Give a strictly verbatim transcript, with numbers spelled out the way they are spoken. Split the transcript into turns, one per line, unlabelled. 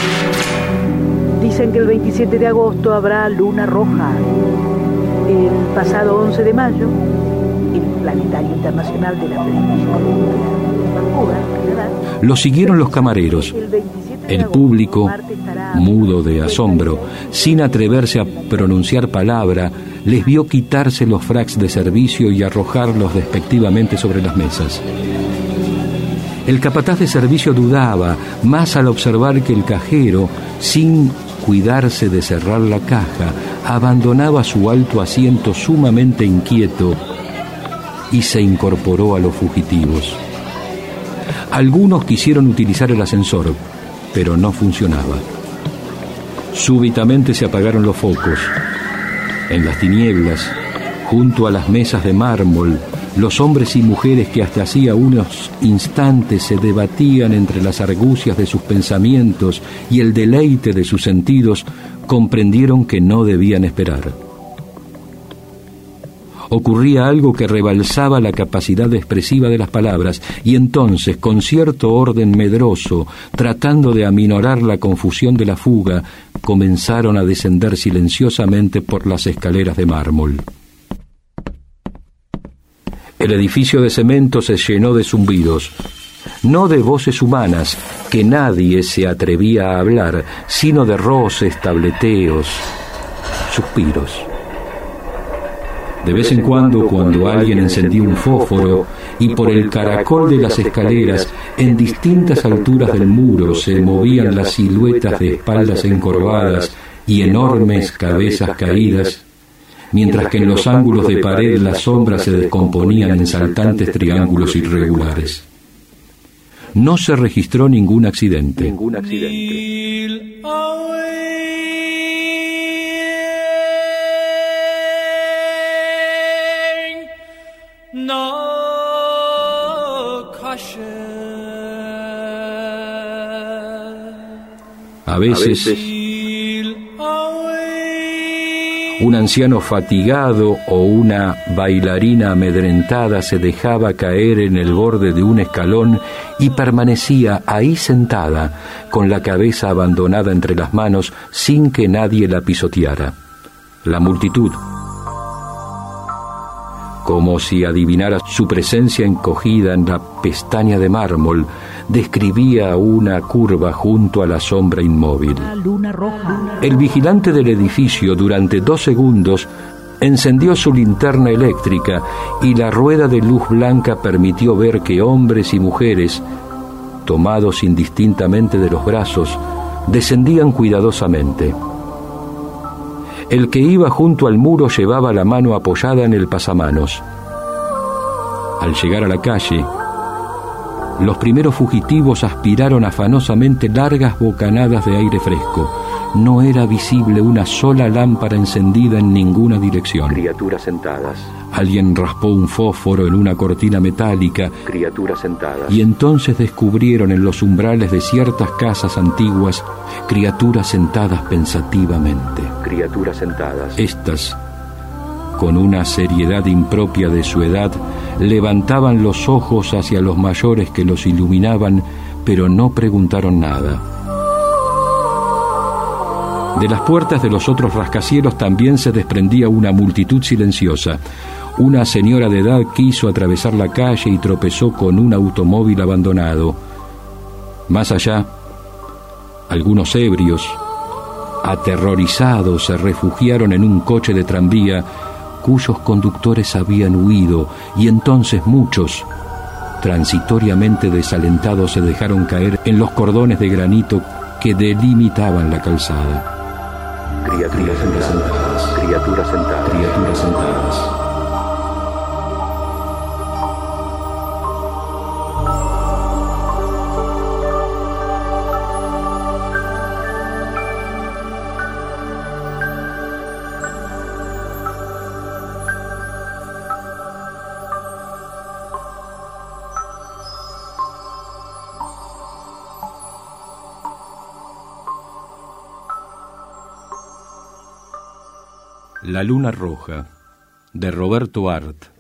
Dicen que el veintisiete de agosto habrá luna roja. El pasado once de mayo, el Planetario Internacional de la British Columbia, Vancouver, Canadá.
Lo siguieron los camareros. El público, mudo de asombro, sin atreverse a pronunciar palabra, les vio quitarse los fracs de servicio y arrojarlos despectivamente sobre las mesas. El capataz de servicio dudaba, más al observar que el cajero, sin cuidarse de cerrar la caja, abandonaba su alto asiento sumamente inquieto y se incorporó a los fugitivos. Algunos quisieron utilizar el ascensor, pero no funcionaba. Súbitamente se apagaron los focos. En las tinieblas, junto a las mesas de mármol, los hombres y mujeres que hasta hacía unos instantes se debatían entre las argucias de sus pensamientos y el deleite de sus sentidos, comprendieron que no debían esperar. Ocurría algo que rebalsaba la capacidad expresiva de las palabras, y entonces, con cierto orden medroso, tratando de aminorar la confusión de la fuga, comenzaron a descender silenciosamente por las escaleras de mármol. El edificio de cemento se llenó de zumbidos, no de voces humanas, que nadie se atrevía a hablar, sino de roces, tableteos, suspiros. De vez en cuando, cuando alguien encendía un fósforo y por el caracol de las escaleras, en distintas alturas del muro, se movían las siluetas de espaldas encorvadas y enormes cabezas caídas, mientras que en los ángulos de pared las sombras se descomponían en saltantes triángulos irregulares. No se registró ningún accidente. Ningún accidente. A veces, un anciano fatigado o una bailarina amedrentada se dejaba caer en el borde de un escalón y permanecía ahí sentada, con la cabeza abandonada entre las manos, sin que nadie la pisoteara. La multitud, como si adivinara su presencia encogida en la pestaña de mármol, describía una curva junto a la sombra inmóvil. El vigilante del edificio, durante dos segundos, encendió su linterna eléctrica y la rueda de luz blanca permitió ver que hombres y mujeres, tomados indistintamente de los brazos, descendían cuidadosamente. El que iba junto al muro llevaba la mano apoyada en el pasamanos. Al llegar a la calle, los primeros fugitivos aspiraron afanosamente largas bocanadas de aire fresco. No era visible una sola lámpara encendida en ninguna dirección. Criaturas sentadas. Alguien raspó un fósforo en una cortina metálica. Criaturas sentadas. Y entonces descubrieron en los umbrales de ciertas casas antiguas criaturas sentadas pensativamente. Criaturas sentadas. Estas, con una seriedad impropia de su edad, levantaban los ojos hacia los mayores que los iluminaban, pero no preguntaron nada. De las puertas de los otros rascacielos también se desprendía una multitud silenciosa. Una señora de edad quiso atravesar la calle y tropezó con un automóvil abandonado. Más allá, algunos ebrios, aterrorizados, se refugiaron en un coche de tranvía cuyos conductores habían huido, y entonces muchos, transitoriamente desalentados, se dejaron caer en los cordones de granito que delimitaban la calzada. Criaturas sentadas, criaturas sentadas, criaturas sentadas. La luna roja, de Roberto Art.